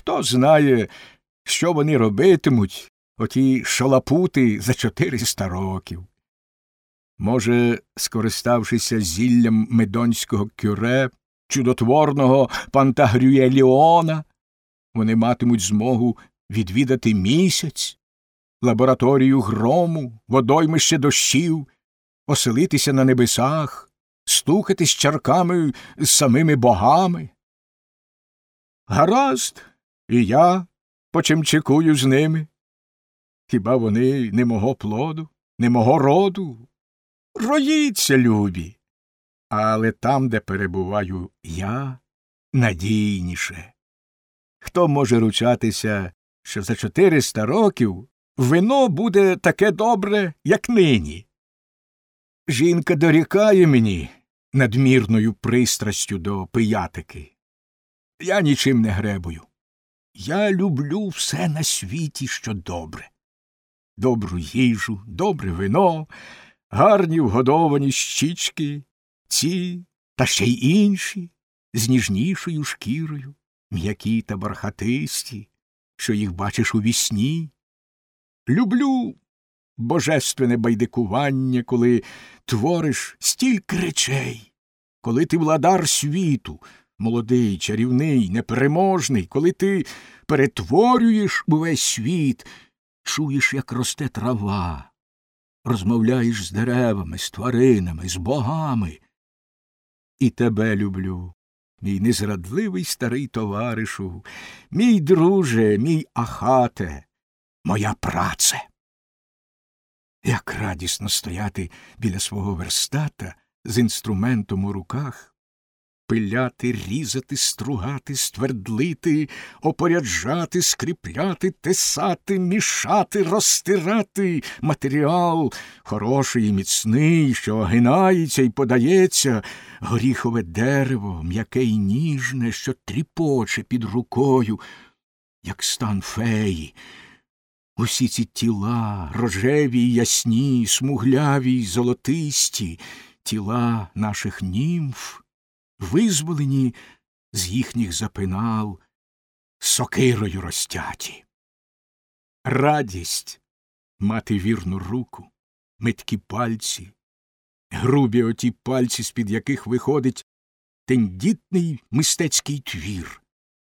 Хто знає, що вони робитимуть, оті шалапути за 400 років. Може, скориставшися зіллям медонського кюре, чудотворного Пантагрюеліона, вони матимуть змогу відвідати місяць, лабораторію грому, водоймище дощів, оселитися на небесах, стукатись чарками з самими богами. Гаразд, і я почимчикую з ними. Хіба вони не мого плоду, не мого роду? Роїться, любі, але там, де перебуваю я, надійніше. Хто може ручатися, що за 400 років вино буде таке добре, як нині? Жінка дорікає мені надмірною пристрастю до пиятики. Я нічим не гребую. Я люблю все на світі, що добре. Добру їжу, добре вино, гарні вгодовані щічки, ці та ще й інші, з ніжнішою шкірою, м'які та бархатисті, що їх бачиш у вісні. Люблю божественне байдикування, коли твориш стільки речей, коли ти владар світу, молодий, чарівний, непереможний, коли ти перетворюєш увесь світ, чуєш, як росте трава, розмовляєш з деревами, з тваринами, з богами. І тебе люблю, мій незрадливий старий товаришу, мій друже, мій Ахате, моя праце. Як радісно стояти біля свого верстата з інструментом у руках, пиляти, різати, стругати, ствердлити, опоряджати, скріпляти, тесати, мішати, розтирати матеріал хороший і міцний, що огинається і подається, горіхове дерево, м'яке й ніжне, що тріпоче під рукою, як стан феї. Усі ці тіла, рожеві й ясні, смугляві й золотисті, тіла наших німф, визволені з їхніх запинал, сокирою розтяті. Радість мати вірну руку, меткі пальці, грубі оті пальці, з-під яких виходить тендітний мистецький твір.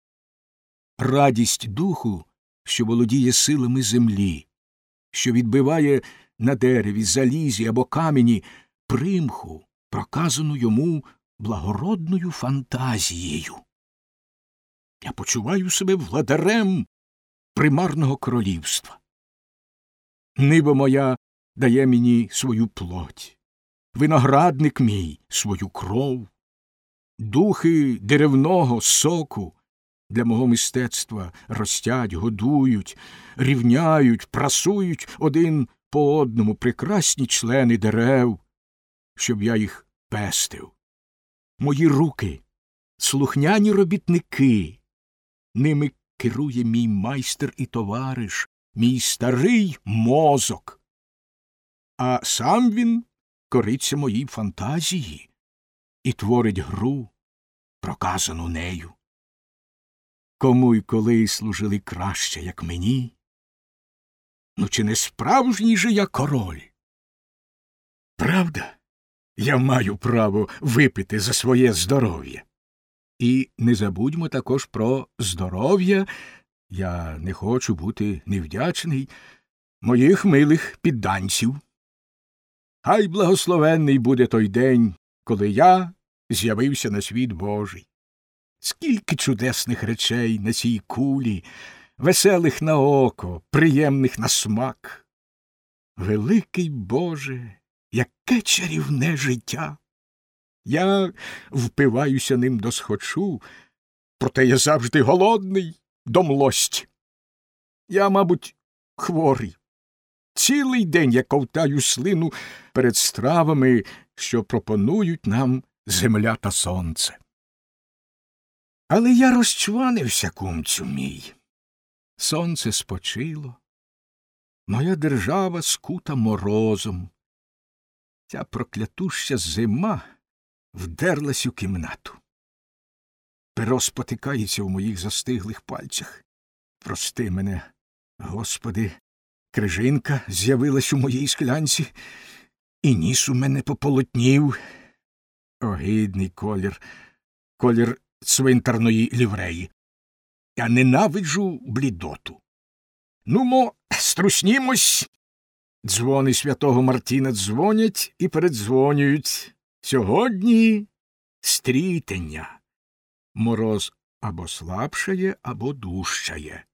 Радість духу, що володіє силами землі, що відбиває на дереві, залізі або камені примху, проказану йому благородною фантазією. Я почуваю себе владарем примарного королівства. Небо моя дає мені свою плоть, виноградник мій свою кров, духи деревного соку для мого мистецтва ростять, годують, рівняють, прасують один по одному прекрасні члени дерев, щоб я їх пестив. Мої руки — слухняні робітники, ними керує мій майстер і товариш, мій старий мозок. А сам він кориться моїй фантазії і творить гру, проказану нею. Кому й коли служили краще, як мені? Ну, чи не справжній же я король? Правда? Я маю право випити за своє здоров'я. І не забудьмо також про здоров'я, я не хочу бути невдячний, моїх милих підданців. Хай благословенний буде той день, коли я з'явився на світ Божий. Скільки чудесних речей на цій кулі, веселих на око, приємних на смак. Великий Боже, яке чарівне життя! Я впиваюся ним досхочу, проте я завжди голодний до млості. Я, мабуть, хворий. Цілий день я ковтаю слину перед стравами, що пропонують нам земля та сонце. Але я розчванився, кумцю мій. Сонце спочило, моя держава скута морозом. Ця проклятуща зима вдерлась у кімнату. Перо спотикається в моїх застиглих пальцях. Прости мене, Господи, крижинка з'явилась у моїй склянці, і ніс у мене пополотнів. Огидний колір, колір цвинтарної лівреї. Я ненавиджу блідоту. Нумо, струснімось. Дзвони святого Мартіна дзвонять і передзвонюють. Сьогодні стрітення. Мороз або слабшає, або дужчає.